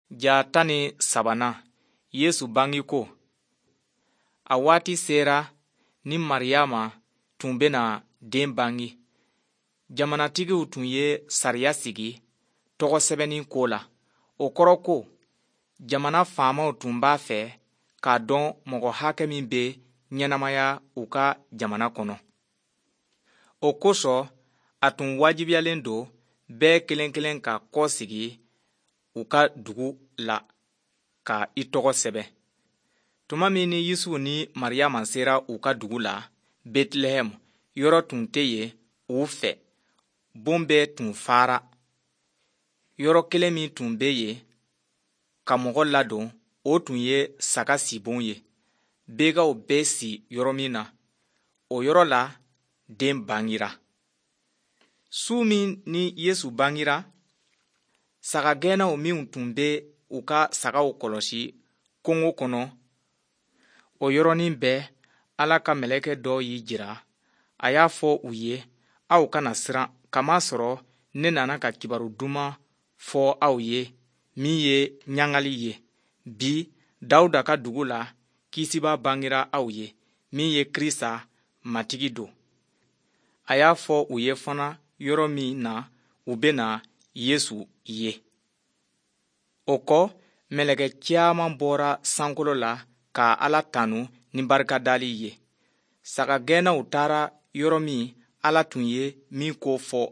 Ja 13 Yesu bangiko. A waati sera ni Mariyama tun bena den bangi. Jamanatigiw tun ye sariya sigi tɔgɔ sɛbɛnni ko la. O kɔrɔ ko jamana faamaw tun b'a fɛ k'a dɔn mɔgɔ hakɛ min bɛ ɲɛnamaya u ka jamana kɔnɔ. O kosɔn a tun wajibiyalen don bɛɛ kelen kelen ka kɔsigi u ka dugu la ka i tɔgɔ sɛbɛn. Tuma min ni Yusufu ni Mariyama sera u ka dugu la, Betlehɛmu, yɔrɔ tun tɛ yen u fɛ. Bon bɛɛ tun fara. Yɔrɔ kelen min tun bɛ yen ka mɔgɔ ladon, o tun ye saga sibon ye. Begaw bɛ si yɔrɔ min na, o yɔrɔ la den bangira. Su min ni Yesu bangira, sagagɛnnaw minw tun bɛ u ka sagaw kɔlɔsi kungo kɔnɔ, o yɔrɔnin bɛɛ Ala ka mɛlɛkɛ dɔ y'i jira. A y'a fɔ u ye, aw kana siran, kamasɔrɔ ne nana ka kibaru duman fɔ aw ye min ye ɲagali ye. Bi Dawuda ka dugu la kisibaa bangira aw ye min ye Kirista matigi don. A y'a fɔ u ye fana yɔrɔ min na u bena Yesu ye. O kɔ mɛlɛkɛ caaman bɔra sankolo la ka Ala tanu ni barikadali ye. Sagagɛnnaw taara yɔrɔ min Ala tun ye min ko fɔ,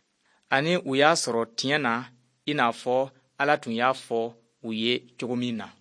ani u y'a sɔrɔ tiɲɛ na i n'a fɔ Ala tun y'a fɔ u ye cogo min na.